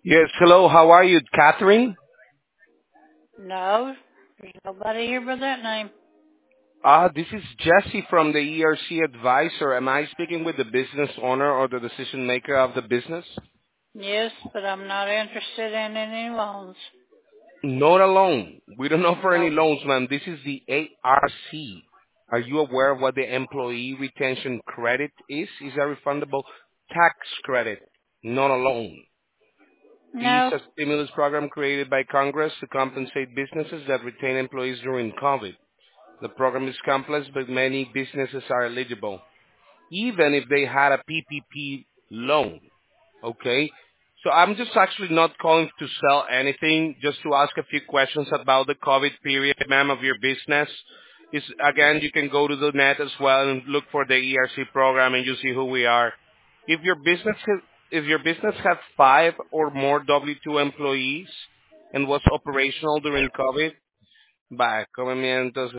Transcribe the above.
Yes, hello, how are you, Catherine? No, there's nobody here by that name. This is Jesse from the ERC Advisor. Am I speaking with the business owner or the decision maker of the business? Yes, but I'm not interested in any loans. Not a loan. We don't offer any No, loans, ma'am. This is the ARC. Are you aware of what the employee retention credit is? Is a refundable tax credit, not a loan. These no, are stimulus program created by Congress to compensate businesses that retain employees during COVID. The program is complex, but many businesses are eligible, even if they had a PPP loan. Okay? So I'm just actually not calling to sell anything, just to ask a few questions about the COVID period, ma'am, of your business. Is again, you can go to the net as well and look for the ERC program, and you see who we are. If your business has, if your business had 5 or more W-2 employees and was operational during COVID, va, come entonces